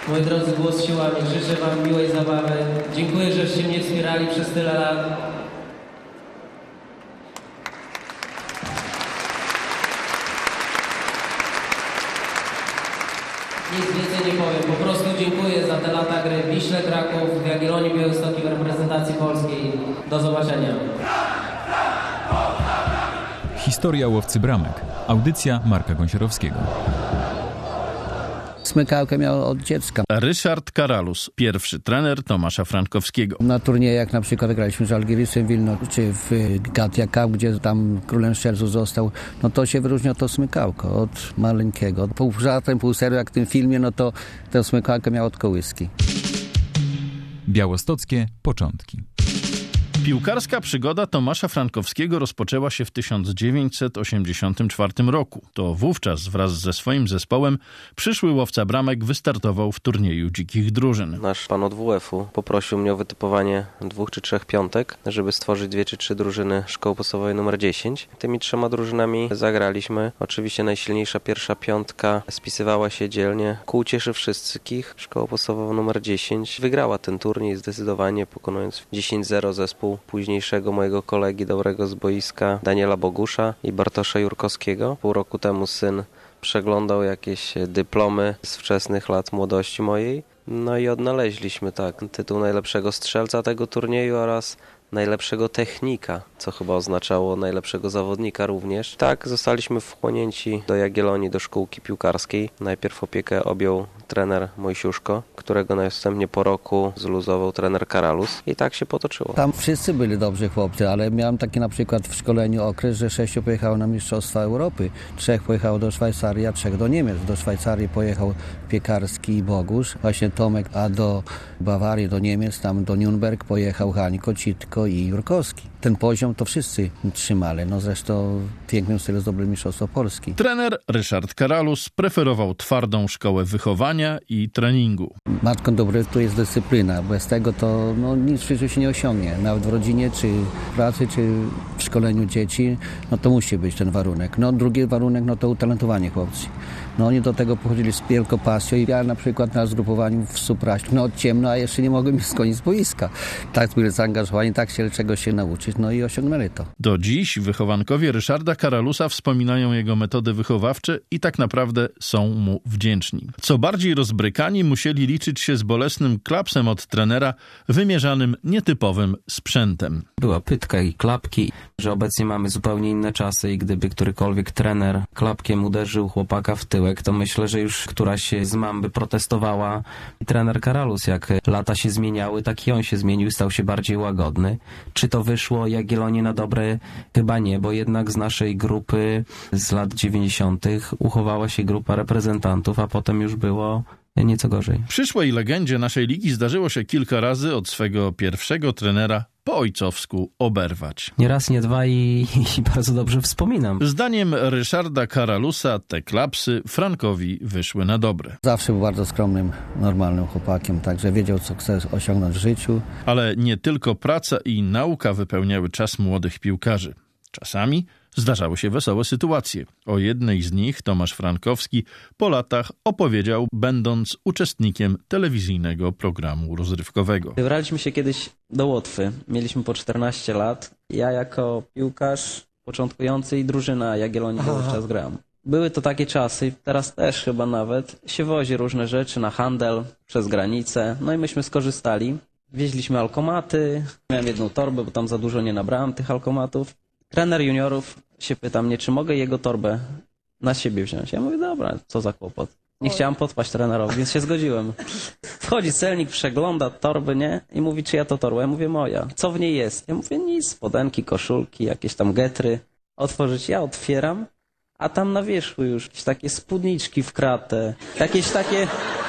Moi drodzy, głos siłami, życzę wam miłej zabawy. Dziękuję, żeście mnie wspierali przez tyle lat. Nic więcej nie powiem, po prostu dziękuję za te lata gry w Wiśle Kraków, w Jagiellonii Białymstoki, w reprezentacji polskiej. Do zobaczenia. Historia łowcy bramek. Audycja Marka Gąsiorowskiego. Smykałkę miał od dziecka. Ryszard Karalus, pierwszy trener Tomasza Frankowskiego. Na turniejach na przykład graliśmy z Żalgirisem Wilno, czy w Gatia Cup, gdzie tam królem strzelców został, no to się wyróżnia to smykałko od maleńkiego. Pół żartem, pół serio, jak w tym filmie, no to tę smykałkę miał od kołyski. Białostockie początki. Piłkarska przygoda Tomasza Frankowskiego rozpoczęła się w 1984 roku. To wówczas wraz ze swoim zespołem przyszły łowca bramek wystartował w turnieju dzikich drużyn. Nasz pan od WF-u poprosił mnie o wytypowanie 2 czy 3 piątek, żeby stworzyć 2 czy 3 drużyny szkoły podstawowej numer 10. Tymi 3 drużynami zagraliśmy. Oczywiście najsilniejsza pierwsza piątka spisywała się dzielnie ku ucieszy wszystkich. Szkoła podstawowa numer 10 wygrała ten turniej zdecydowanie, pokonując 10-0 zespół późniejszego mojego kolegi dobrego z boiska Daniela Bogusza i Bartosza Jurkowskiego. Pół roku temu syn przeglądał jakieś dyplomy z wczesnych lat młodości mojej. No i odnaleźliśmy tytuł najlepszego strzelca tego turnieju oraz najlepszego technika, co chyba oznaczało najlepszego zawodnika również. Tak, zostaliśmy wchłonięci do Jagiellonii, do szkółki piłkarskiej. Najpierw opiekę objął trener Mojsiuszko, którego następnie po roku zluzował trener Karalus i tak się potoczyło. Tam wszyscy byli dobrzy chłopcy, ale miałem taki na przykład w szkoleniu okres, że 6 pojechało na Mistrzostwa Europy, 3 pojechało do Szwajcarii, a 3 do Niemiec. Do Szwajcarii pojechał Piekarski i Bogusz, właśnie Tomek, a do Bawarii, do Niemiec, tam do Nürnberg pojechał Hańko, Citko i Jurkowski. Ten poziom to wszyscy trzymali. No zresztą w pięknym stylu zdobyli Mistrzostwo Polski. Trener Ryszard Karalus preferował twardą szkołę wychowania i treningu. Matką dobry to jest dyscyplina. Bez tego to nic w życiu się nie osiągnie. Nawet w rodzinie, czy w pracy, czy w szkoleniu dzieci, no to musi być ten warunek. No drugi warunek, no to utalentowanie chłopcy. No oni do tego pochodzili z wielką pasją i ja na przykład na zgrupowaniu w Supraślu, od ciemno, a jeszcze nie mogłem skonić z boiska. Tak byli zaangażowani, tak chcieli czegoś się nauczyć, no i osiągnęli to. Do dziś wychowankowie Ryszarda Karalusa wspominają jego metody wychowawcze i tak naprawdę są mu wdzięczni. Co bardziej rozbrykani musieli liczyć się z bolesnym klapsem od trenera, wymierzanym nietypowym sprzętem. Była pytka i klapki, że obecnie mamy zupełnie inne czasy i gdyby którykolwiek trener klapkiem uderzył chłopaka w tyłek, to myślę, że już któraś z mam by protestowała. Trener Karalus, jak lata się zmieniały, tak i on się zmienił, stał się bardziej łagodny. Czy to wyszło Jagiellonii na dobre? Chyba nie, bo jednak z naszej grupy z lat 90. uchowała się grupa reprezentantów, a potem już było nieco gorzej. Przyszłej legendzie naszej ligi zdarzyło się kilka razy od swego pierwszego trenera po ojcowsku oberwać. Nie raz, nie dwa i bardzo dobrze wspominam. Zdaniem Ryszarda Karalusa te klapsy Frankowi wyszły na dobre. Zawsze był bardzo skromnym, normalnym chłopakiem, także wiedział, co chce osiągnąć w życiu. Ale nie tylko praca i nauka wypełniały czas młodych piłkarzy. Czasami zdarzały się wesołe sytuacje. O jednej z nich Tomasz Frankowski po latach opowiedział, będąc uczestnikiem telewizyjnego programu rozrywkowego. Wybraliśmy się kiedyś do Łotwy. Mieliśmy po 14 lat. Ja jako piłkarz początkujący i drużyna Jagiellonii wówczas grałem. Były to takie czasy, teraz też chyba nawet, się wozi różne rzeczy na handel przez granicę. No i myśmy skorzystali. Wieźliśmy alkomaty. Miałem jedną torbę, bo tam za dużo nie nabrałem tych alkomatów. Trener juniorów się pyta mnie, czy mogę jego torbę na siebie wziąć. Ja mówię, dobra, co za kłopot. Nie chciałem podpaść trenerowi, więc się zgodziłem. Wchodzi celnik, przegląda torby, nie? I mówi, czy ja to torba? Ja mówię, moja. Co w niej jest? Ja mówię, nic, spodenki, koszulki, jakieś tam getry. Otworzyć, ja otwieram, a tam na wierzchu już jakieś takie spódniczki w kratę, jakieś takie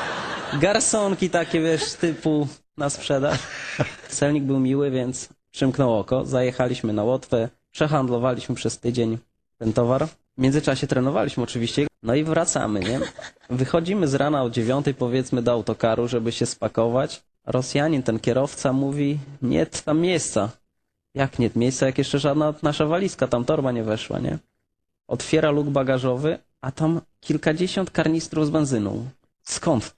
garsonki takie, wiesz, typu na sprzedaż. Celnik był miły, więc przymknął oko. Zajechaliśmy na Łotwę. Przehandlowaliśmy przez tydzień ten towar. W międzyczasie trenowaliśmy oczywiście. No i wracamy, nie? Wychodzimy z rana o 9 powiedzmy do autokaru, żeby się spakować. Rosjanin, ten kierowca mówi, nie tam miejsca. Jak nie miejsca, jak jeszcze żadna nasza walizka, tam torba nie weszła, nie? Otwiera luk bagażowy, a tam kilkadziesiąt karnistrów z benzyną. Skąd to?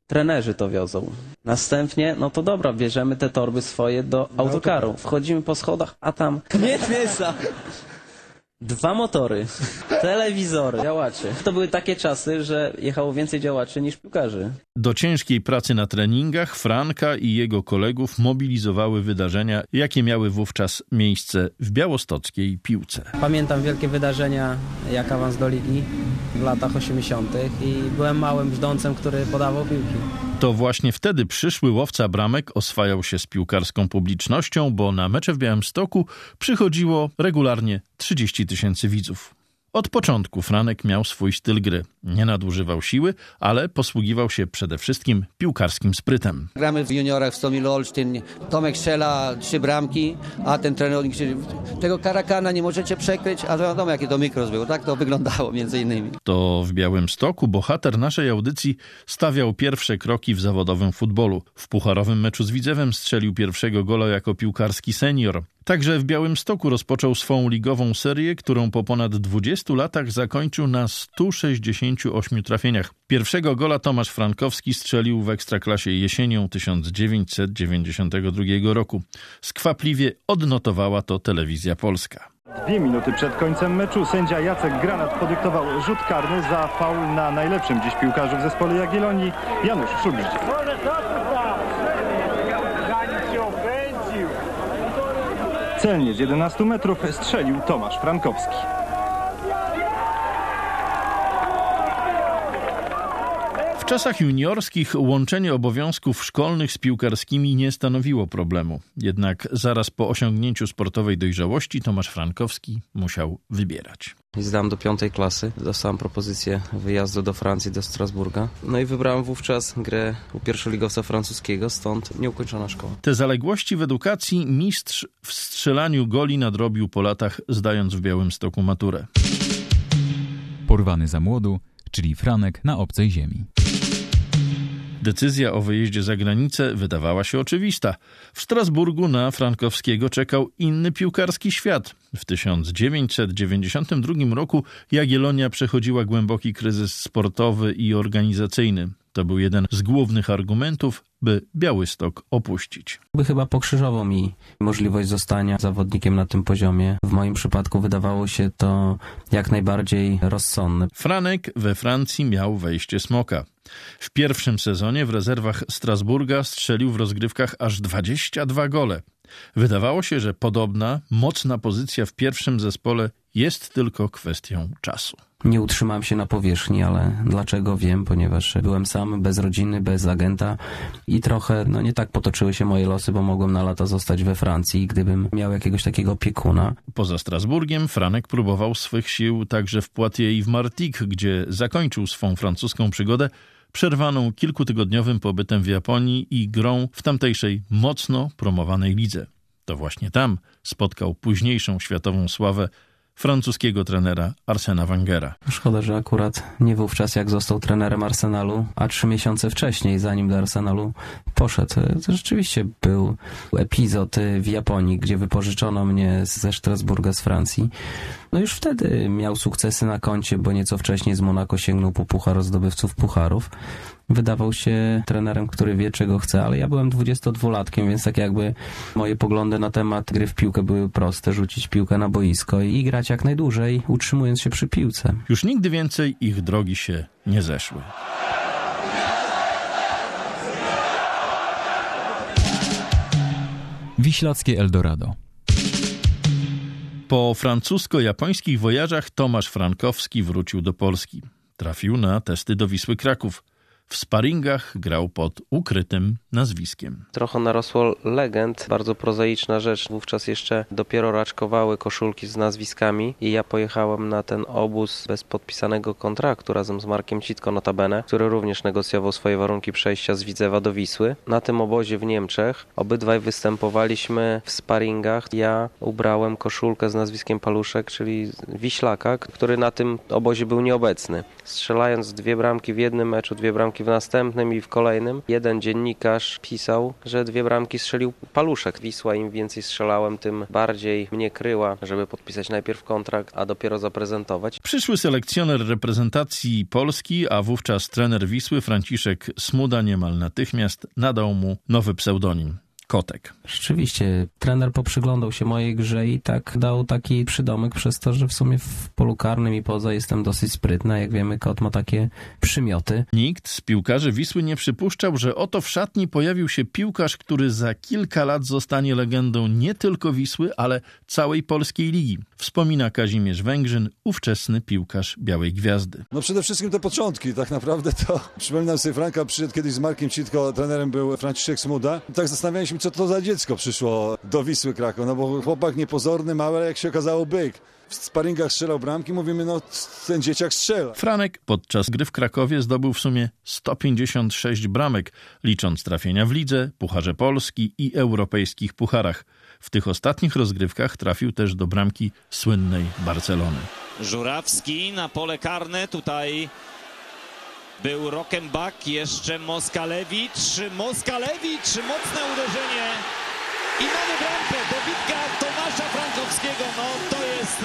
Trenerzy to wiozą. Następnie, no to dobra, bierzemy te torby swoje do autokaru. Wchodzimy po schodach, a tam mięsa. 2 motory, telewizory, działaczy. To były takie czasy, że jechało więcej działaczy niż piłkarzy. Do ciężkiej pracy na treningach Franka i jego kolegów mobilizowały wydarzenia, jakie miały wówczas miejsce w białostockiej piłce. Pamiętam wielkie wydarzenia jak awans do ligi w latach 80. i byłem małym brzdącem, który podawał piłki. To właśnie wtedy przyszły łowca bramek oswajał się z piłkarską publicznością, bo na mecze w Białymstoku przychodziło regularnie 30 000 widzów. Od początku Franek miał swój styl gry. Nie nadużywał siły, ale posługiwał się przede wszystkim piłkarskim sprytem. Gramy w juniorach w Stomilu Olsztyn. Tomek strzela 3 bramki, a ten trener krzyczy, tego karakana nie możecie przekryć, a wiadomo jakie to mikros było. Tak to wyglądało między innymi. To w Białymstoku bohater naszej audycji stawiał pierwsze kroki w zawodowym futbolu. W pucharowym meczu z Widzewem strzelił pierwszego gola jako piłkarski senior. Także w Białymstoku rozpoczął swą ligową serię, którą po ponad 20 latach zakończył na 168 trafieniach. Pierwszego gola Tomasz Frankowski strzelił w Ekstraklasie jesienią 1992 roku. Skwapliwie odnotowała to Telewizja Polska. 2 minuty przed końcem meczu sędzia Jacek Granat podyktował rzut karny za faul na najlepszym dziś piłkarzu w zespole Jagiellonii, Janusz Szubździel. Celnie z 11 metrów strzelił Tomasz Frankowski. W czasach juniorskich łączenie obowiązków szkolnych z piłkarskimi nie stanowiło problemu. Jednak zaraz po osiągnięciu sportowej dojrzałości Tomasz Frankowski musiał wybierać. Zdałem do 5. klasy, dostałem propozycję wyjazdu do Francji, do Strasburga. No i wybrałem wówczas grę u pierwszoligowca francuskiego, stąd nieukończona szkoła. Te zaległości w edukacji mistrz w strzelaniu goli nadrobił po latach, zdając w Białymstoku maturę. Porwany za młodu, czyli Franek na obcej ziemi. Decyzja o wyjeździe za granicę wydawała się oczywista. W Strasburgu na Frankowskiego czekał inny piłkarski świat. W 1992 roku Jagiellonia przechodziła głęboki kryzys sportowy i organizacyjny. To był jeden z głównych argumentów, by Białystok opuścić. Chyba pokrzyżował mi możliwość zostania zawodnikiem na tym poziomie. W moim przypadku wydawało się to jak najbardziej rozsądne. Franek we Francji miał wejście smoka. W pierwszym sezonie w rezerwach Strasburga strzelił w rozgrywkach aż 22 gole. Wydawało się, że podobna, mocna pozycja w pierwszym zespole jest tylko kwestią czasu. Nie utrzymałem się na powierzchni, ale dlaczego wiem, ponieważ byłem sam, bez rodziny, bez agenta i trochę nie tak potoczyły się moje losy, bo mogłem na lata zostać we Francji, gdybym miał jakiegoś takiego opiekuna. Poza Strasburgiem Franek próbował swych sił także w Poitiers i w Martigues, gdzie zakończył swą francuską przygodę przerwaną kilkutygodniowym pobytem w Japonii i grą w tamtejszej mocno promowanej lidze. To właśnie tam spotkał późniejszą światową sławę francuskiego trenera Arsena Wengera. Szkoda, że akurat nie wówczas jak został trenerem Arsenalu, a 3 miesiące wcześniej, zanim do Arsenalu poszedł. To rzeczywiście był epizod w Japonii, gdzie wypożyczono mnie ze Strasburga, z Francji. Już wtedy miał sukcesy na koncie, bo nieco wcześniej z Monako sięgnął po puchar zdobywców pucharów. Wydawał się trenerem, który wie, czego chce, ale ja byłem 22-latkiem, więc tak jakby moje poglądy na temat gry w piłkę były proste. Rzucić piłkę na boisko i grać jak najdłużej, utrzymując się przy piłce. Już nigdy więcej ich drogi się nie zeszły. Wiślackie Eldorado. Po francusko-japońskich wojażach Tomasz Frankowski wrócił do Polski. Trafił na testy do Wisły Kraków. W sparingach grał pod ukrytym nazwiskiem. Trochę narosło legend, bardzo prozaiczna rzecz. Wówczas jeszcze dopiero raczkowały koszulki z nazwiskami i ja pojechałem na ten obóz bez podpisanego kontraktu razem z Markiem Citko notabene, który również negocjował swoje warunki przejścia z Widzewa do Wisły. Na tym obozie w Niemczech obydwaj występowaliśmy w sparingach. Ja ubrałem koszulkę z nazwiskiem Paluszek, czyli Wiślaka, który na tym obozie był nieobecny. Strzelając 2 bramki w jednym meczu, 2 bramki w następnym i w kolejnym, jeden dziennikarz piłkarz pisał, że 2 bramki strzelił Paluszek. Wisła im więcej strzelałem, tym bardziej mnie kryła, żeby podpisać najpierw kontrakt, a dopiero zaprezentować. Przyszły selekcjoner reprezentacji Polski, a wówczas trener Wisły Franciszek Smuda niemal natychmiast nadał mu nowy pseudonim. Kotek. Rzeczywiście, trener poprzyglądał się mojej grze i tak dał taki przydomek przez to, że w sumie w polu karnym i poza jestem dosyć sprytna. Jak wiemy, kot ma takie przymioty. Nikt z piłkarzy Wisły nie przypuszczał, że oto w szatni pojawił się piłkarz, który za kilka lat zostanie legendą nie tylko Wisły, ale całej polskiej ligi. Wspomina Kazimierz Węgrzyn, ówczesny piłkarz Białej Gwiazdy. No przede wszystkim te początki, tak naprawdę to przypominam sobie Franka, przyszedł kiedyś z Markiem Citko, trenerem był Franciszek Smuda. Tak zastanawialiśmy, co to za dziecko przyszło do Wisły Kraków, no bo chłopak niepozorny, mały, ale jak się okazało byk. W sparingach strzelał bramki, mówimy, no ten dzieciak strzela. Franek podczas gry w Krakowie zdobył w sumie 156 bramek, licząc trafienia w lidze, Pucharze Polski i europejskich pucharach. W tych ostatnich rozgrywkach trafił też do bramki słynnej Barcelony. Żurawski na pole karne, tutaj był Rockenbach, jeszcze Moskalewicz, mocne uderzenie i mamy bramkę dobitka Tomasza Frankowskiego. No to jest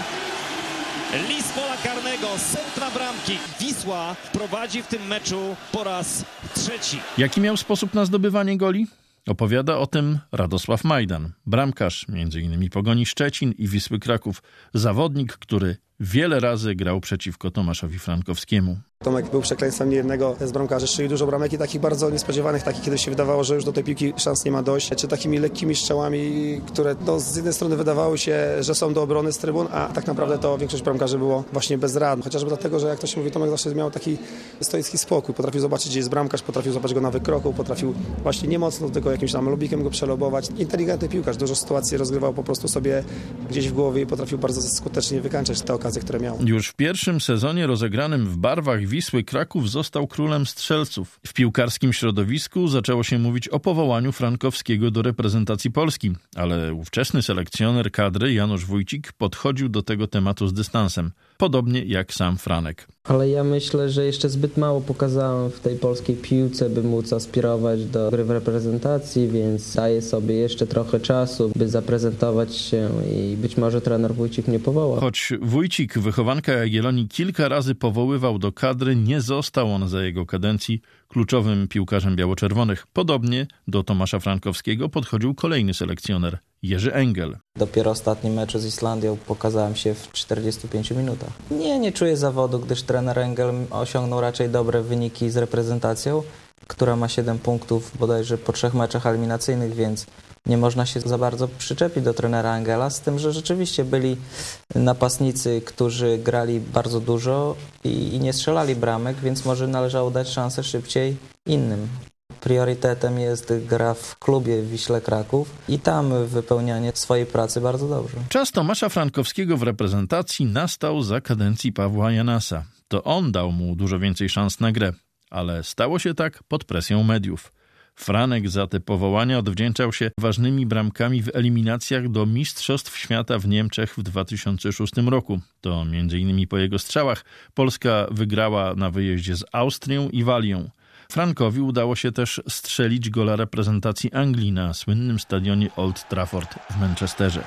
lis pola karnego, setna bramki. Wisła prowadzi w tym meczu po raz 3. Jaki miał sposób na zdobywanie goli? Opowiada o tym Radosław Majdan, bramkarz m.in. Pogoni Szczecin i Wisły Kraków, zawodnik, który wiele razy grał przeciwko Tomaszowi Frankowskiemu. Tomek był przekleństwem niejednego z bramkarzy, strzelił dużo bramek i takich bardzo niespodziewanych, takich kiedy się wydawało, że już do tej piłki szans nie ma dojść, czy takimi lekkimi strzałami, które no, z jednej strony wydawały się, że są do obrony z trybun, a tak naprawdę to większość bramkarzy było właśnie bezradnych. Chociażby dlatego, że jak to się mówi, Tomek zawsze miał taki stoicki spokój, potrafił zobaczyć, gdzie jest bramkarz, potrafił zobaczyć go na wykroku, potrafił właśnie nie mocno, tylko jakimś tam lubikiem go przelobować. Inteligentny piłkarz, dużo sytuacji rozgrywał po prostu sobie gdzieś w głowie i potrafił bardzo skutecznie wykańczać te okazje, które miał. Już w pierwszym sezonie rozegranym w barwach Wisły Kraków został królem strzelców. W piłkarskim środowisku zaczęło się mówić o powołaniu Frankowskiego do reprezentacji Polski, ale ówczesny selekcjoner kadry Janusz Wójcik podchodził do tego tematu z dystansem, podobnie jak sam Franek. Ale ja myślę, że jeszcze zbyt mało pokazałem w tej polskiej piłce, by móc aspirować do gry w reprezentacji, więc daję sobie jeszcze trochę czasu, by zaprezentować się i być może trener Wójcik mnie powoła. Choć Wójcik, wychowanka Jagiellonii, kilka razy powoływał do kadry, nie został on za jego kadencji kluczowym piłkarzem biało-czerwonych. Podobnie do Tomasza Frankowskiego podchodził kolejny selekcjoner, Jerzy Engel. Dopiero ostatnim meczu z Islandią pokazałem się w 45 minutach. Nie czuję zawodu, gdyż trener Engel osiągnął raczej dobre wyniki z reprezentacją, która ma 7 punktów bodajże po 3 meczach eliminacyjnych, więc nie można się za bardzo przyczepić do trenera Engela, z tym, że rzeczywiście byli napastnicy, którzy grali bardzo dużo i nie strzelali bramek, więc może należało dać szansę szybciej innym. Priorytetem jest gra w klubie w Wiśle Kraków i tam wypełnianie swojej pracy bardzo dobrze. Czas Tomasza Frankowskiego w reprezentacji nastał za kadencji Pawła Janasa. To on dał mu dużo więcej szans na grę, ale stało się tak pod presją mediów. Franek za te powołania odwdzięczał się ważnymi bramkami w eliminacjach do Mistrzostw Świata w Niemczech w 2006 roku. To m.in. po jego strzałach Polska wygrała na wyjeździe z Austrią i Walią. Frankowi udało się też strzelić gola reprezentacji Anglii na słynnym stadionie Old Trafford w Manchesterze.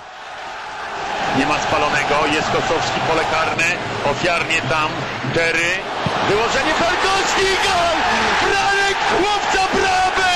Nie ma spalonego, jest Kosowski, pole karne, ofiarnie tam Terry, wyłożenie Frankowski, gol! Franek, łowca bramek!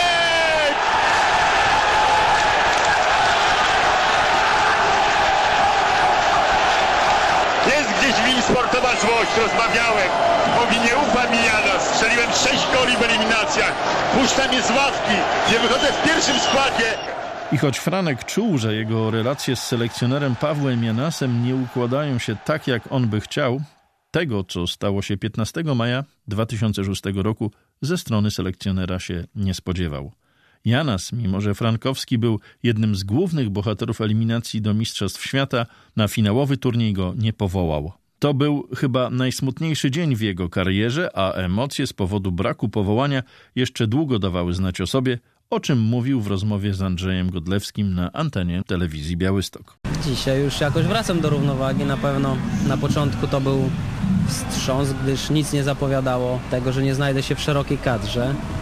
Jest gdzieś w nim sportowa złość, rozmawiałem, mówi nie ufa mi Janas, strzeliłem 6 goli w eliminacjach, puszcza mnie z ławki, nie wychodzę w pierwszym składzie. I choć Franek czuł, że jego relacje z selekcjonerem Pawłem Janasem nie układają się tak, jak on by chciał, tego, co stało się 15 maja 2006 roku, ze strony selekcjonera się nie spodziewał. Janas, mimo że Frankowski był jednym z głównych bohaterów eliminacji do Mistrzostw Świata, na finałowy turniej go nie powołał. To był chyba najsmutniejszy dzień w jego karierze, a emocje z powodu braku powołania jeszcze długo dawały znać o sobie, o czym mówił w rozmowie z Andrzejem Godlewskim na antenie telewizji Białystok. Dzisiaj już jakoś wracam do równowagi. Na pewno na początku to był wstrząs, gdyż nic nie zapowiadało tego, że nie znajdę się w szerokiej kadrze.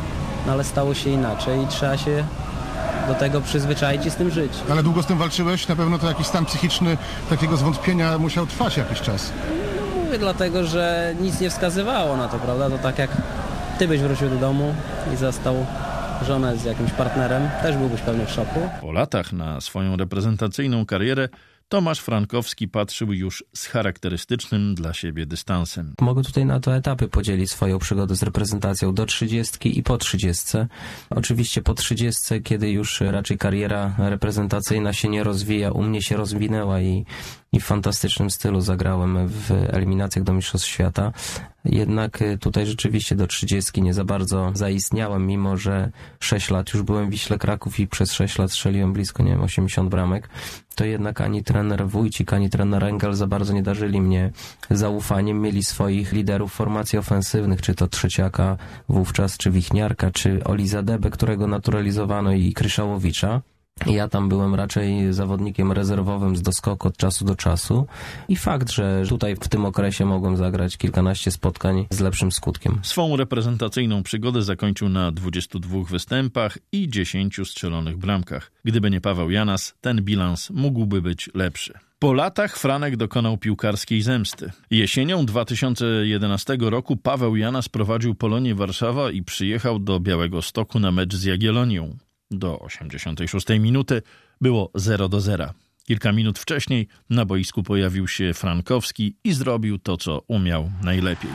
no ale stało się inaczej i trzeba się do tego przyzwyczaić i z tym żyć. Ale długo z tym walczyłeś? Na pewno to jakiś stan psychiczny takiego zwątpienia musiał trwać jakiś czas. No mówię dlatego, że nic nie wskazywało na to, prawda? To tak jak ty byś wrócił do domu i zastał żonę z jakimś partnerem, też byłbyś pewnie w szoku. Po latach na swoją reprezentacyjną karierę Tomasz Frankowski patrzył już z charakterystycznym dla siebie dystansem. Mogę tutaj na 2 etapy podzielić swoją przygodę z reprezentacją do 30 i po 30. Oczywiście po 30, kiedy już raczej kariera reprezentacyjna się nie rozwija, u mnie się rozwinęła i w fantastycznym stylu zagrałem w eliminacjach do Mistrzostw Świata. Jednak tutaj rzeczywiście do 30 nie za bardzo zaistniałem, mimo że 6 lat już byłem w Wiśle Kraków i przez 6 lat strzeliłem blisko, 80 bramek. To jednak ani trener Wójcik, ani trener Engel za bardzo nie darzyli mnie zaufaniem. Mieli swoich liderów formacji ofensywnych, czy to Trzeciaka wówczas, czy Wichniarka, czy Olizadebę, którego naturalizowano, i Kryszałowicza. Ja tam byłem raczej zawodnikiem rezerwowym z doskoku od czasu do czasu i fakt, że tutaj w tym okresie mogłem zagrać kilkanaście spotkań z lepszym skutkiem. Swą reprezentacyjną przygodę zakończył na 22 występach i 10 strzelonych bramkach. Gdyby nie Paweł Janas, ten bilans mógłby być lepszy. Po latach Franek dokonał piłkarskiej zemsty. Jesienią 2011 roku Paweł Janas prowadził Polonię Warszawa i przyjechał do Białegostoku na mecz z Jagiellonią. Do 86 minuty było 0-0. Kilka minut wcześniej na boisku pojawił się Frankowski i zrobił to, co umiał najlepiej.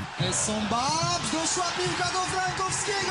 Doszła piłka do Frankowskiego!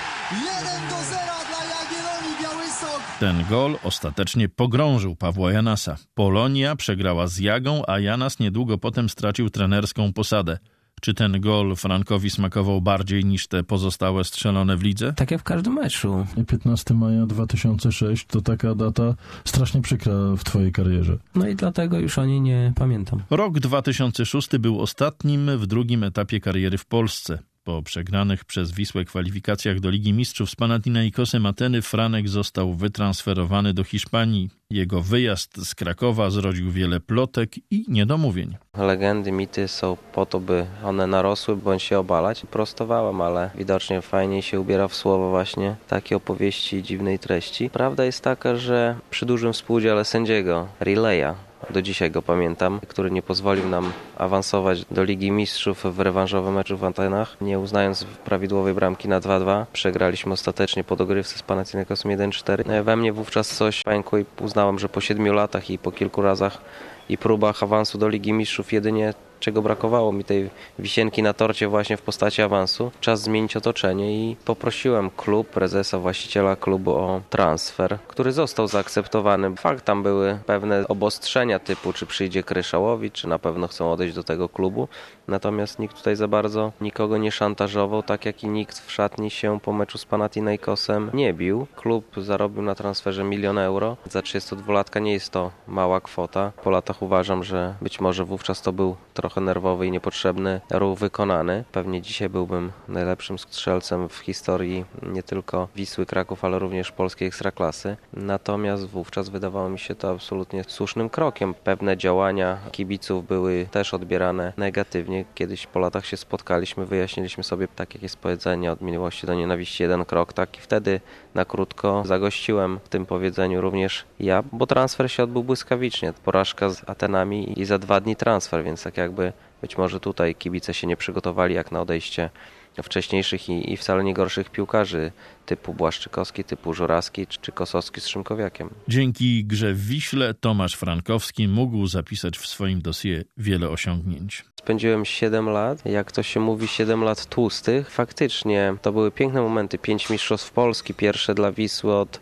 1-0 dla Jagiellonii Białystok! Ten gol ostatecznie pogrążył Pawła Janasa. Polonia przegrała z Jagą, a Janas niedługo potem stracił trenerską posadę. Czy ten gol Frankowi smakował bardziej niż te pozostałe strzelone w lidze? Tak jak w każdym meczu. 15 maja 2006 to taka data strasznie przykra w twojej karierze. No i dlatego już o niej nie pamiętam. Rok 2006 był ostatnim w drugim etapie kariery w Polsce. Po przegranych przez Wisłę kwalifikacjach do Ligi Mistrzów z Panathinaikosem Ateny Franek został wytransferowany do Hiszpanii. Jego wyjazd z Krakowa zrodził wiele plotek i niedomówień. Legendy, mity są po to, by one narosły bądź się obalać. Prostowałem, ale widocznie fajnie się ubiera w słowo właśnie takie opowieści dziwnej treści. Prawda jest taka, że przy dużym współudziale sędziego Rileya, do dzisiaj go pamiętam, który nie pozwolił nam awansować do Ligi Mistrzów w rewanżowym meczu w Atenach, nie uznając prawidłowej bramki na 2-2. Przegraliśmy ostatecznie po dogrywce z Panathinaikosem 1-4. We mnie wówczas coś pękło i uznałem, że po 7 latach i po kilku razach i próbach awansu do Ligi Mistrzów jedynie czego brakowało mi tej wisienki na torcie właśnie w postaci awansu. Czas zmienić otoczenie i poprosiłem klub, prezesa, właściciela klubu o transfer, który został zaakceptowany. Fakt, tam były pewne obostrzenia typu, czy przyjdzie Kryszałowicz, czy na pewno chcą odejść do tego klubu. Natomiast nikt tutaj za bardzo nikogo nie szantażował, tak jak i nikt w szatni się po meczu z Panathinaikosem nie bił. Klub zarobił na transferze 1 000 000 euro. Za 32-latka nie jest to mała kwota. Po latach uważam, że być może wówczas to był trochę nerwowy i niepotrzebny ruch wykonany. Pewnie dzisiaj byłbym najlepszym strzelcem w historii nie tylko Wisły Kraków, ale również polskiej ekstraklasy. Natomiast wówczas wydawało mi się to absolutnie słusznym krokiem. Pewne działania kibiców były też odbierane negatywnie. Kiedyś po latach się spotkaliśmy, wyjaśniliśmy sobie, tak jak jest powiedzenie, od miłości do nienawiści 1 krok, tak i wtedy na krótko zagościłem w tym powiedzeniu również ja, bo transfer się odbył błyskawicznie. Porażka z Atenami i za 2 dni transfer, więc tak jakby być może tutaj kibice się nie przygotowali jak na odejście wcześniejszych i wcale nie gorszych piłkarzy typu Błaszczykowski, typu Żurawski czy Kosowski z Szymkowiakiem. Dzięki grze w Wiśle Tomasz Frankowski mógł zapisać w swoim dossier wiele osiągnięć. Spędziłem 7 lat, jak to się mówi, 7 lat tłustych. Faktycznie to były piękne momenty. 5 mistrzostw Polski, pierwsze dla Wisły od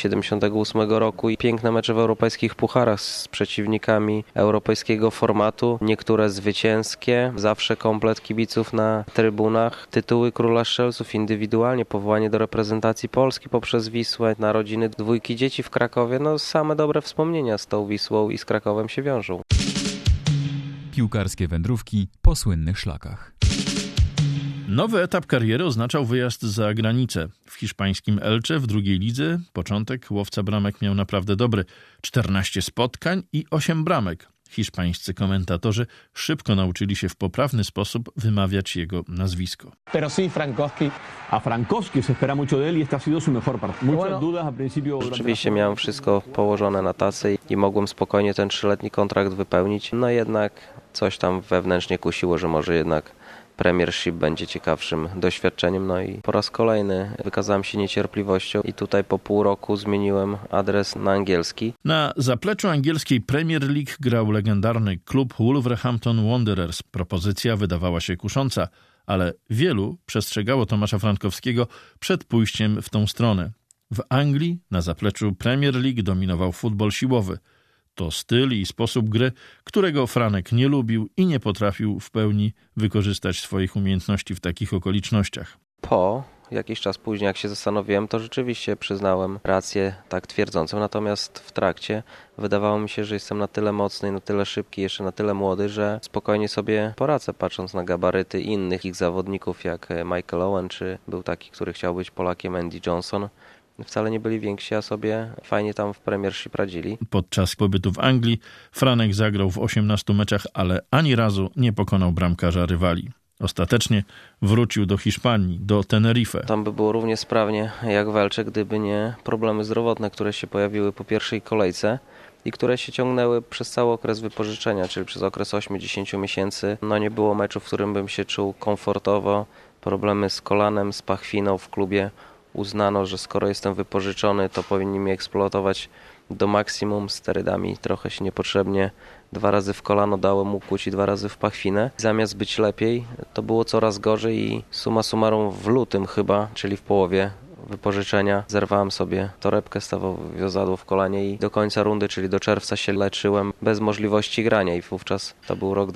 78 roku i piękne mecze w europejskich pucharach z przeciwnikami europejskiego formatu. Niektóre zwycięskie, zawsze komplet kibiców na trybunach. Tytuły Króla Strzelców indywidualnie, powołanie do reprezentacji Polski poprzez Wisłę, narodziny 2 dzieci w Krakowie. No same dobre wspomnienia z tą Wisłą i z Krakowem się wiążą. Piłkarskie wędrówki po słynnych szlakach. Nowy etap kariery oznaczał wyjazd za granicę. W hiszpańskim Elche w drugiej lidze początek łowca bramek miał naprawdę dobry. 14 spotkań i 8 bramek. Hiszpańscy komentatorzy szybko nauczyli się w poprawny sposób wymawiać jego nazwisko. Pero sí, Frankowski. A Frankowski se espera mucho de él y esta ha sido su mejor partido. Muchas dudas al principio. Rzeczywiście miałem wszystko położone na tacy i mogłem spokojnie ten 3-letni kontrakt wypełnić. No jednak coś tam wewnętrznie kusiło, że może jednak Premiership będzie ciekawszym doświadczeniem. No i po raz kolejny wykazałem się niecierpliwością i tutaj po pół roku zmieniłem adres na angielski. Na zapleczu angielskiej Premier League grał legendarny klub Wolverhampton Wanderers. Propozycja wydawała się kusząca, ale wielu przestrzegało Tomasza Frankowskiego przed pójściem w tą stronę. W Anglii na zapleczu Premier League dominował futbol siłowy. To styl i sposób gry, którego Franek nie lubił i nie potrafił w pełni wykorzystać swoich umiejętności w takich okolicznościach. Po jakiś czas później, jak się zastanowiłem, to rzeczywiście przyznałem rację tak twierdzącą. Natomiast w trakcie wydawało mi się, że jestem na tyle mocny, na tyle szybki, jeszcze na tyle młody, że spokojnie sobie poradzę, patrząc na gabaryty innych ich zawodników, jak Michael Owen, czy był taki, który chciał być Polakiem, Andy Johnson. Wcale nie byli więksi, a sobie fajnie tam w Premiership radzili. Podczas pobytu w Anglii Franek zagrał w 18 meczach, ale ani razu nie pokonał bramkarza rywali. Ostatecznie wrócił do Hiszpanii, do Tenerife. Tam by było równie sprawnie jak w Elche, gdyby nie problemy zdrowotne, które się pojawiły po pierwszej kolejce i które się ciągnęły przez cały okres wypożyczenia, czyli przez okres 8-10 miesięcy. No nie było meczu, w którym bym się czuł komfortowo. Problemy z kolanem, z pachwiną w klubie. Uznano, że skoro jestem wypożyczony, to powinni mnie eksploatować do maksimum sterydami. Trochę się niepotrzebnie 2 razy w kolano dałem ukłuć i 2 razy w pachwinę. Zamiast być lepiej, to było coraz gorzej i summa summarum w lutym chyba, czyli w połowie wypożyczenia, zerwałem sobie torebkę, stawał wiozadło w kolanie i do końca rundy, czyli do czerwca się leczyłem bez możliwości grania i wówczas to był rok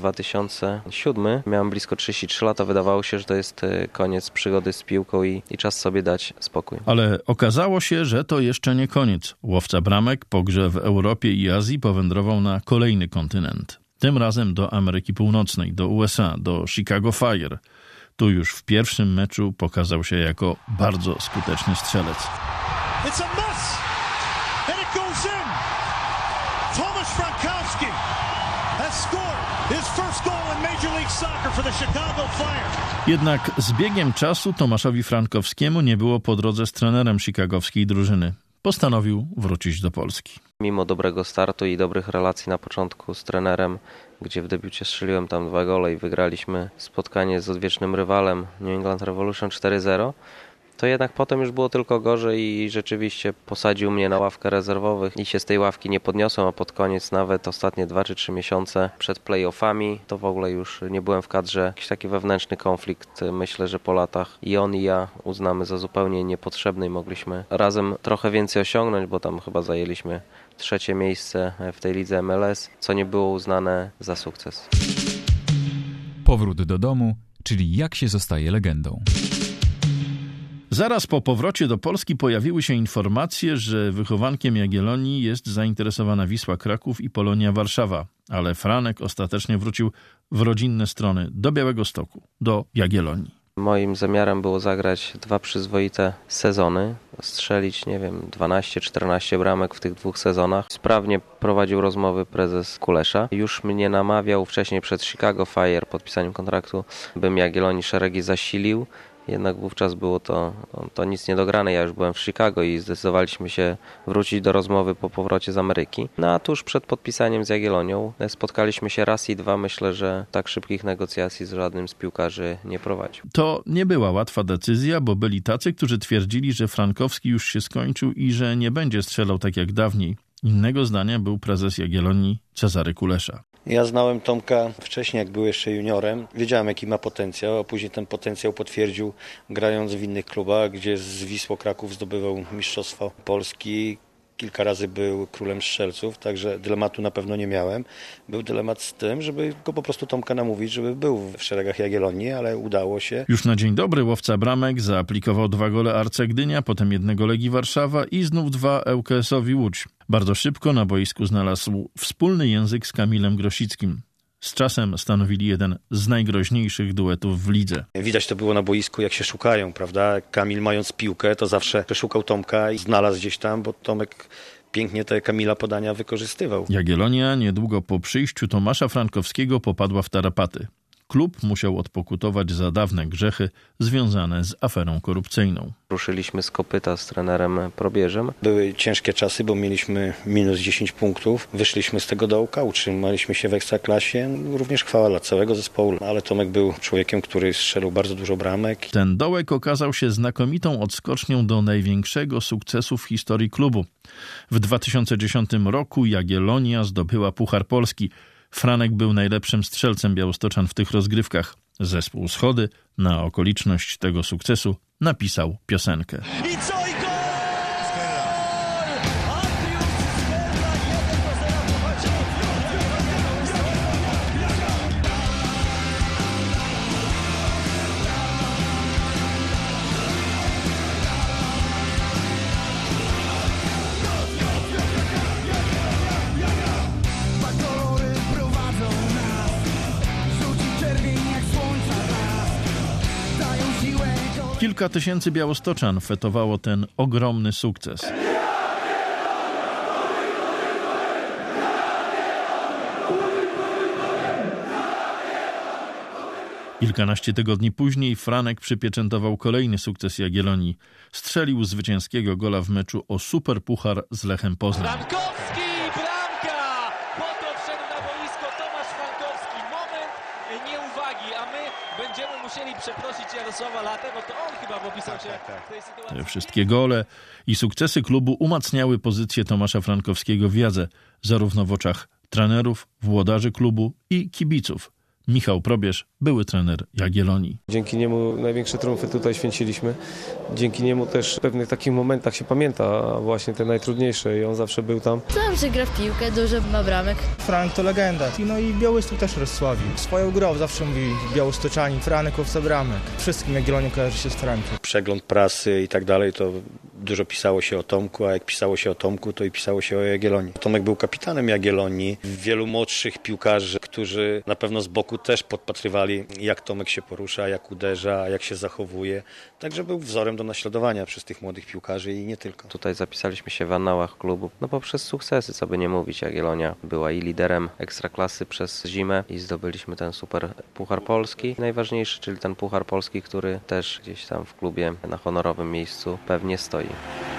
2007. Miałem blisko 33 lata, wydawało się, że to jest koniec przygody z piłką i czas sobie dać spokój. Ale okazało się, że to jeszcze nie koniec. Łowca bramek po grze w Europie i Azji powędrował na kolejny kontynent. Tym razem do Ameryki Północnej, do USA, do Chicago Fire. Tu już w pierwszym meczu pokazał się jako bardzo skuteczny strzelec. It's a miss and it goes in. Tomasz Frankowski has scored his first goal in Major League Soccer for the Chicago Fire. Jednak z biegiem czasu Tomaszowi Frankowskiemu nie było po drodze z trenerem chicagowskiej drużyny. Postanowił wrócić do Polski. Mimo dobrego startu i dobrych relacji na początku z trenerem, gdzie w debiucie strzeliłem tam 2 gole i wygraliśmy spotkanie z odwiecznym rywalem New England Revolution 4-0, to jednak potem już było tylko gorzej i rzeczywiście posadził mnie na ławkę rezerwowych i się z tej ławki nie podniosłem, a pod koniec nawet ostatnie 2 czy 3 miesiące przed play-offami to w ogóle już nie byłem w kadrze. Jakiś taki wewnętrzny konflikt, myślę, że po latach i on i ja uznamy za zupełnie niepotrzebny i mogliśmy razem trochę więcej osiągnąć, bo tam chyba zajęliśmy 3. miejsce w tej lidze MLS, co nie było uznane za sukces. Powrót do domu, czyli jak się zostaje legendą. Zaraz po powrocie do Polski pojawiły się informacje, że wychowankiem Jagiellonii jest zainteresowana Wisła Kraków i Polonia Warszawa, ale Franek ostatecznie wrócił w rodzinne strony do Białegostoku, do Jagiellonii. Moim zamiarem było zagrać 2 przyzwoite sezony, strzelić, 12-14 bramek w tych 2 sezonach. Sprawnie prowadził rozmowy prezes Kulesza. Już mnie namawiał wcześniej przed Chicago Fire podpisaniem kontraktu, bym Jagiellonii szeregi zasilił. Jednak wówczas było to nic niedograne. Ja już byłem w Chicago i zdecydowaliśmy się wrócić do rozmowy po powrocie z Ameryki. No a tuż przed podpisaniem z Jagiellonią spotkaliśmy się raz i 2. Myślę, że tak szybkich negocjacji z żadnym z piłkarzy nie prowadził. To nie była łatwa decyzja, bo byli tacy, którzy twierdzili, że Frankowski już się skończył i że nie będzie strzelał tak jak dawniej. Innego zdania był prezes Jagiellonii Cezary Kulesza. Ja znałem Tomka wcześniej, jak był jeszcze juniorem. Wiedziałem, jaki ma potencjał, a później ten potencjał potwierdził grając w innych klubach, gdzie z Wisłą Kraków zdobywał Mistrzostwo Polski. Kilka razy był królem strzelców, także dylematu na pewno nie miałem. Był dylemat z tym, żeby go po prostu Tomka namówić, żeby był w szeregach Jagiellonii, ale udało się. Już na dzień dobry łowca bramek zaaplikował 2 gole Arce Gdynia, potem 1 Legii Warszawa i znów 2 ŁKS-owi Łódź. Bardzo szybko na boisku znalazł wspólny język z Kamilem Grosickim. Z czasem stanowili jeden z najgroźniejszych duetów w lidze. Widać to było na boisku, jak się szukają, prawda? Kamil mając piłkę, to zawsze szukał Tomka i znalazł gdzieś tam, bo Tomek pięknie te Kamila podania wykorzystywał. Jagiellonia niedługo po przyjściu Tomasza Frankowskiego popadła w tarapaty. Klub musiał odpokutować za dawne grzechy związane z aferą korupcyjną. Ruszyliśmy z kopyta z trenerem Probierzem. Były ciężkie czasy, bo mieliśmy minus 10 punktów. Wyszliśmy z tego dołka, utrzymaliśmy się w Ekstraklasie. Również chwała dla całego zespołu. Ale Tomek był człowiekiem, który strzelił bardzo dużo bramek. Ten dołek okazał się znakomitą odskocznią do największego sukcesu w historii klubu. W 2010 roku Jagiellonia zdobyła Puchar Polski. Franek był najlepszym strzelcem białostoczan w tych rozgrywkach. Zespół Schody na okoliczność tego sukcesu napisał piosenkę. Kilka tysięcy białostoczan fetowało ten ogromny sukces. Kilkanaście tygodni później Franek przypieczętował kolejny sukces Jagiellonii. Strzelił zwycięskiego gola w meczu o Superpuchar z Lechem Poznań. Frankowski, bramka! Po to wszedł na boisko Tomasz Frankowski. Moment nieuwagi, a my będziemy musieli przeprosić Jarosława Latę, bo to on chyba popisał się w tej sytuacji. Te wszystkie gole i sukcesy klubu umacniały pozycję Tomasza Frankowskiego w Jadze, zarówno w oczach trenerów, włodarzy klubu i kibiców. Michał Probierz, były trener Jagiellonii. Dzięki niemu największe triumfy tutaj święciliśmy. Dzięki niemu też w pewnych takich momentach się pamięta, właśnie te najtrudniejsze i on zawsze był tam. Zawsze gra w piłkę, dużo ma bramek. Frank to legenda. No i Białystok też rozsławił. Swoją grą zawsze mówi białostoczanin, Franek łowca bramek. Wszystkim Jagiellonii kojarzy się z Frankiem. Przegląd prasy i tak dalej, to dużo pisało się o Tomku, a jak pisało się o Tomku, to i pisało się o Jagiellonii. Tomek był kapitanem Jagiellonii. Wielu młodszych piłkarzy, którzy na pewno z boku też podpatrywali, jak Tomek się porusza, jak uderza, jak się zachowuje. Także był wzorem do naśladowania przez tych młodych piłkarzy i nie tylko. Tutaj zapisaliśmy się w annałach klubu, poprzez sukcesy, co by nie mówić. Jagiellonia była i liderem Ekstraklasy przez zimę i zdobyliśmy ten super Puchar Polski. Najważniejszy, czyli ten Puchar Polski, który też gdzieś tam w klubie na honorowym miejscu pewnie stoi.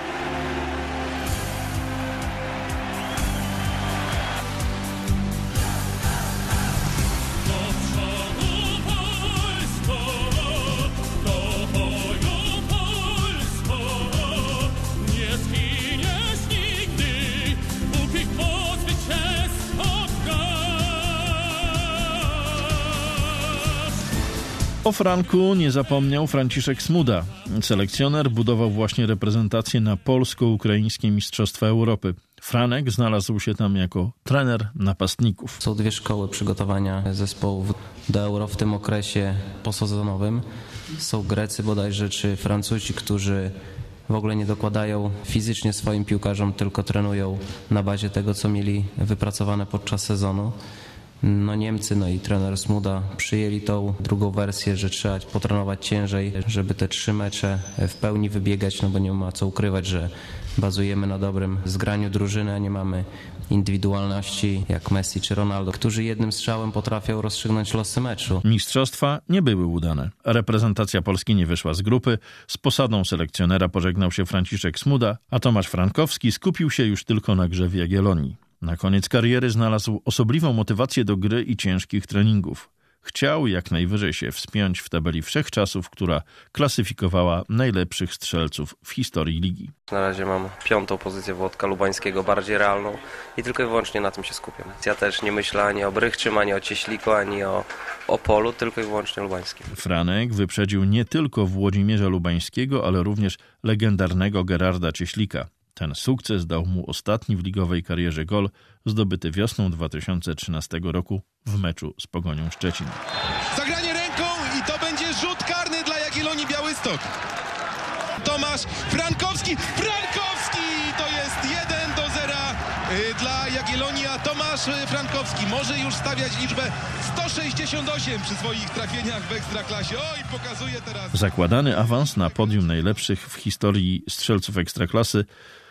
O Franku nie zapomniał Franciszek Smuda. Selekcjoner budował właśnie reprezentację na polsko-ukraińskie Mistrzostwa Europy. Franek znalazł się tam jako trener napastników. Są dwie szkoły przygotowania zespołów do Euro w tym okresie posezonowym. Są Grecy bodajże czy Francuzi, którzy w ogóle nie dokładają fizycznie swoim piłkarzom, tylko trenują na bazie tego, co mieli wypracowane podczas sezonu. Niemcy, i trener Smuda przyjęli tą drugą wersję, że trzeba potrenować ciężej, żeby te 3 mecze w pełni wybiegać, bo nie ma co ukrywać, że bazujemy na dobrym zgraniu drużyny, a nie mamy indywidualności jak Messi czy Ronaldo, którzy jednym strzałem potrafią rozstrzygnąć losy meczu. Mistrzostwa nie były udane. Reprezentacja Polski nie wyszła z grupy. Z posadą selekcjonera pożegnał się Franciszek Smuda, a Tomasz Frankowski skupił się już tylko na grze w Jagiellonii. Na koniec kariery znalazł osobliwą motywację do gry i ciężkich treningów. Chciał jak najwyżej się wspiąć w tabeli wszechczasów, która klasyfikowała najlepszych strzelców w historii ligi. Na razie mam 5. pozycję Włodka Lubańskiego, bardziej realną i tylko i wyłącznie na tym się skupiam. Ja też nie myślę ani o Brychczym, ani o Cieśliku, ani o Opolu, tylko i wyłącznie Lubańskim. Franek wyprzedził nie tylko Włodzimierza Lubańskiego, ale również legendarnego Gerarda Cieślika. Ten sukces dał mu ostatni w ligowej karierze gol zdobyty wiosną 2013 roku w meczu z Pogonią Szczecin. Zagranie ręką i to będzie rzut karny dla Jagiellonii Białystok. Tomasz Frankowski. To jest 1-0 dla Jagiellonii, a Tomasz Frankowski może już stawiać liczbę 168 przy swoich trafieniach w Ekstraklasie. Oj, pokazuje teraz. Zakładany awans na podium najlepszych w historii strzelców Ekstraklasy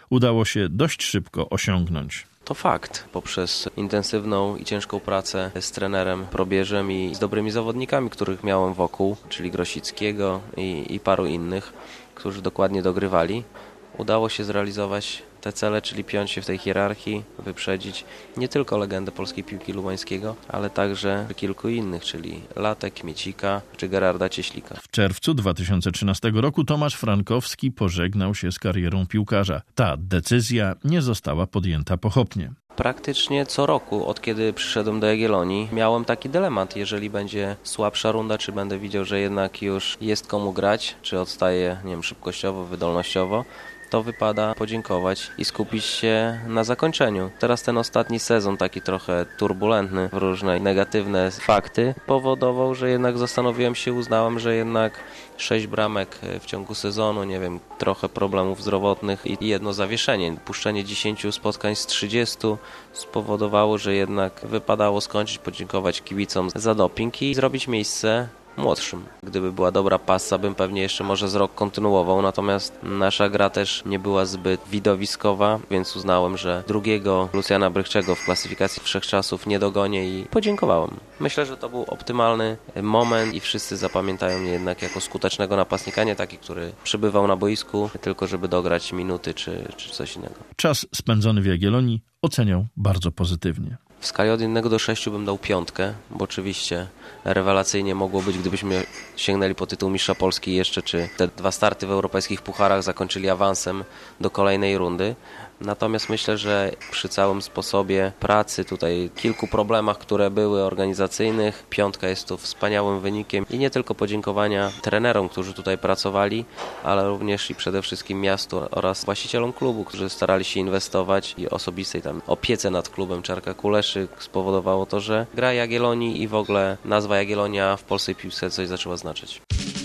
udało się dość szybko osiągnąć. To fakt. Poprzez intensywną i ciężką pracę z trenerem Probierzem i z dobrymi zawodnikami, których miałem wokół, czyli Grosickiego i paru innych, którzy dokładnie dogrywali, udało się zrealizować te cele, czyli piąć się w tej hierarchii, wyprzedzić nie tylko legendę polskiej piłki lubańskiego, ale także kilku innych, czyli Latek, Miecika czy Gerarda Cieślika. W czerwcu 2013 roku Tomasz Frankowski pożegnał się z karierą piłkarza. Ta decyzja nie została podjęta pochopnie. Praktycznie co roku, od kiedy przyszedłem do Jagiellonii, miałem taki dylemat, jeżeli będzie słabsza runda, czy będę widział, że jednak już jest komu grać, czy odstaje, nie wiem, szybkościowo, wydolnościowo, to wypada podziękować i skupić się na zakończeniu. Teraz ten ostatni sezon, taki trochę turbulentny, w różne negatywne fakty, powodował, że jednak zastanowiłem się, uznałem, że jednak 6 bramek w ciągu sezonu, nie wiem, trochę problemów zdrowotnych i jedno zawieszenie. Puszczenie 10 spotkań z 30 spowodowało, że jednak wypadało skończyć, podziękować kibicom za doping i zrobić miejsce młodszym. Gdyby była dobra pasa, bym pewnie jeszcze może z rok kontynuował, natomiast nasza gra też nie była zbyt widowiskowa, więc uznałem, że drugiego Lucjana Brychczego w klasyfikacji wszechczasów nie dogonię i podziękowałem. Myślę, że to był optymalny moment i wszyscy zapamiętają mnie jednak jako skutecznego napastnika, nie taki, który przybywał na boisku, tylko żeby dograć minuty czy coś innego. Czas spędzony w Jagiellonii oceniał bardzo pozytywnie. W skali od 1 do 6 bym dał 5, bo oczywiście rewelacyjnie mogło być, gdybyśmy sięgnęli po tytuł mistrza Polski jeszcze, czy te 2 starty w europejskich pucharach zakończyli awansem do kolejnej rundy. Natomiast myślę, że przy całym sposobie pracy, tutaj kilku problemach, które były organizacyjnych, 5 jest tu wspaniałym wynikiem i nie tylko podziękowania trenerom, którzy tutaj pracowali, ale również i przede wszystkim miastu oraz właścicielom klubu, którzy starali się inwestować i osobistej tam opiece nad klubem Czarka Kuleszy spowodowało to, że gra Jagiellonii i w ogóle nazwa Jagiellonia w polskiej piłce coś zaczęła znaczyć.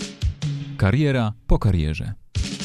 Kariera po karierze.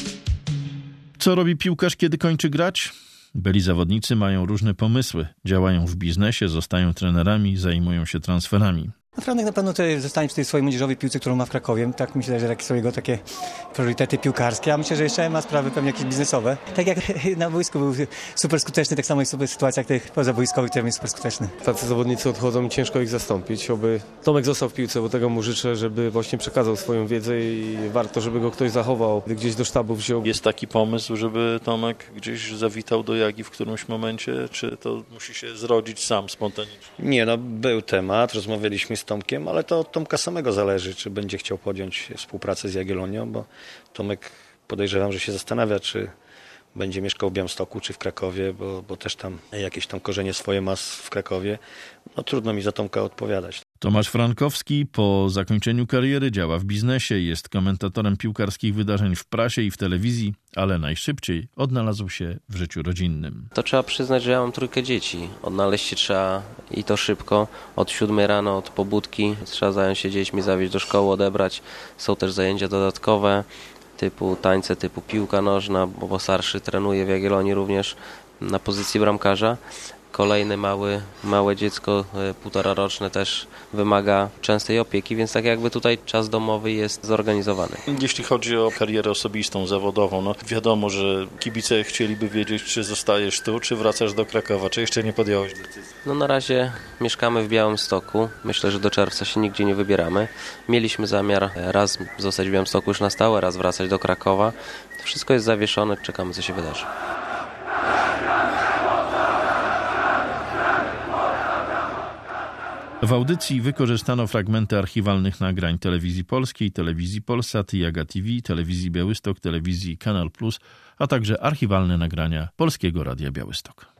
Co robi piłkarz, kiedy kończy grać? Byli zawodnicy mają różne pomysły. Działają w biznesie, zostają trenerami, zajmują się transferami. Franek na pewno tutaj zostanie przy tej swojej młodzieżowej piłce, którą ma w Krakowie. Tak myślę, że takie są jego takie priorytety piłkarskie, a myślę, że jeszcze ma sprawy pewnie jakieś biznesowe. Tak jak na boisku był super skuteczny, tak samo jest w sytuacjach tych pozawojskowych, który jest super skuteczny. Tacy zawodnicy odchodzą i ciężko ich zastąpić. Oby Tomek został w piłce, bo tego mu życzę, żeby właśnie przekazał swoją wiedzę i warto, żeby go ktoś zachował, gdzieś do sztabu wziął. Jest taki pomysł, żeby Tomek gdzieś zawitał do Jagi w którymś momencie, czy to musi się zrodzić sam spontanicznie? Nie, no był temat, rozmawialiśmy z Tomkiem, ale to od Tomka samego zależy, czy będzie chciał podjąć współpracę z Jagiellonią, bo Tomek podejrzewam, że się zastanawia, czy będzie mieszkał w Białymstoku czy w Krakowie, bo też tam jakieś tam korzenie swoje ma w Krakowie. No trudno mi za Tomka odpowiadać. Tomasz Frankowski po zakończeniu kariery działa w biznesie, jest komentatorem piłkarskich wydarzeń w prasie i w telewizji, ale najszybciej odnalazł się w życiu rodzinnym. To trzeba przyznać, że ja mam 3 dzieci. Odnaleźć się trzeba i to szybko. Od 7 rano, od pobudki. Trzeba zająć się dziećmi, zawieźć do szkoły, odebrać. Są też zajęcia dodatkowe, typu tańce, typu piłka nożna, bo starszy trenuje w Jagiellonii również na pozycji bramkarza. Kolejne małe dziecko, 1,5-roczne, też wymaga częstej opieki, więc tak jakby tutaj czas domowy jest zorganizowany. Jeśli chodzi o karierę osobistą, zawodową, no wiadomo, że kibice chcieliby wiedzieć, czy zostajesz tu, czy wracasz do Krakowa, czy jeszcze nie podjąłeś decyzji? No na razie mieszkamy w Białymstoku. Myślę, że do czerwca się nigdzie nie wybieramy. Mieliśmy zamiar raz zostać w Białymstoku już na stałe, raz wracać do Krakowa. Wszystko jest zawieszone, czekamy, co się wydarzy. W audycji wykorzystano fragmenty archiwalnych nagrań Telewizji Polskiej, Telewizji Polsat, Jaga TV, Telewizji Białystok, Telewizji Kanal Plus, a także archiwalne nagrania Polskiego Radia Białystok.